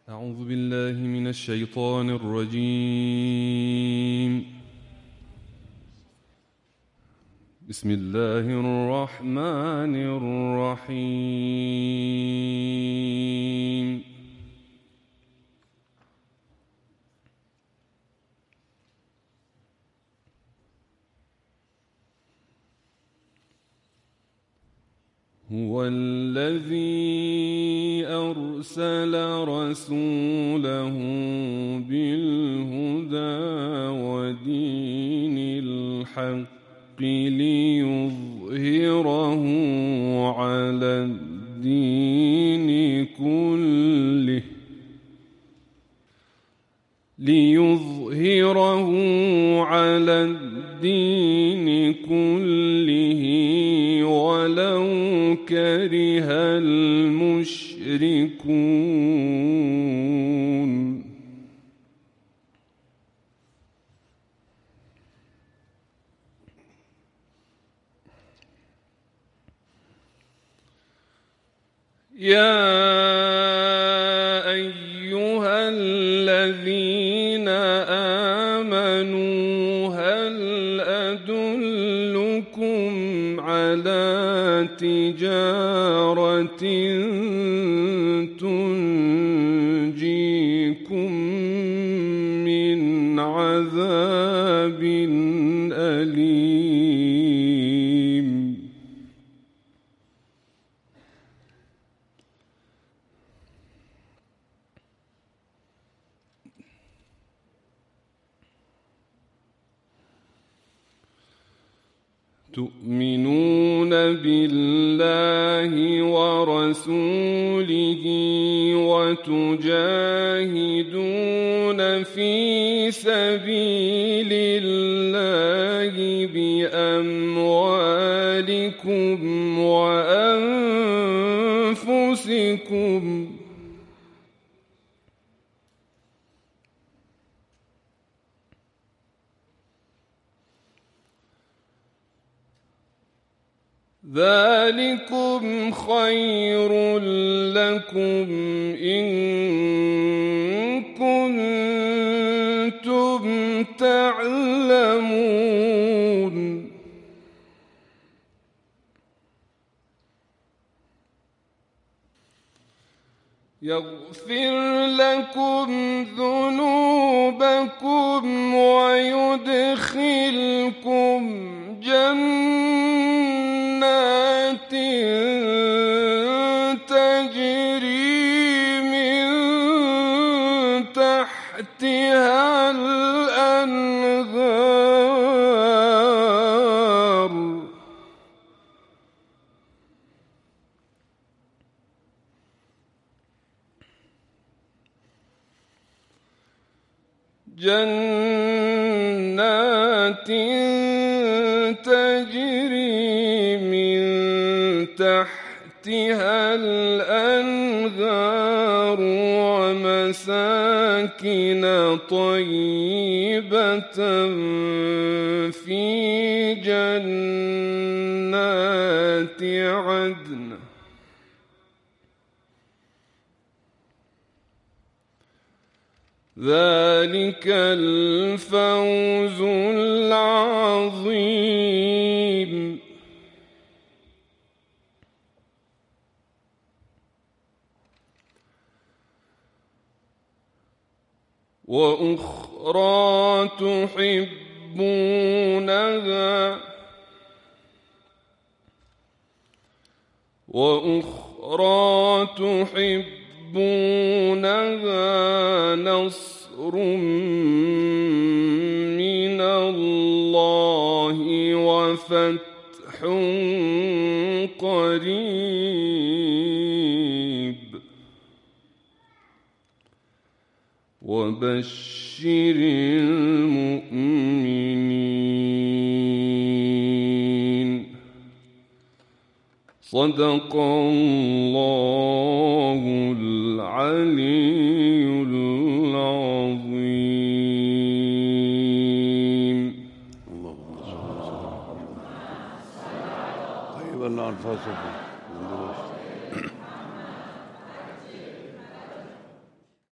أعوذ بالله من الشيطان الرجيم. بسم الله الرحمن الرحيم. هو الذي أرسل رسوله بالهدى ودين الحق ليظهره على الدين كله ولو كره المشركون. يا أيها الذين آمنوا هل أدلكم على تجارة تنجيكم من عذاب أليم. تؤمنون بالله ورسوله وتجاهدون في سبيل الله بأموالكم وأنفسكم. ذلكم خير لكم إن كنتم تعلمون. يغفر لكم ذنوبكم ويدخلكم جنات تجري من تحتها الأنهار. جنات تجري من تحتها الأنهار ومساكن طيبة في جنات عدن. ذلك الفوز العظيم. وأخرى تحبونها نصر من الله وفتح قريب وبشر المؤمنين. صدق الله العلي العظيم. طيب الله أنفاسكم.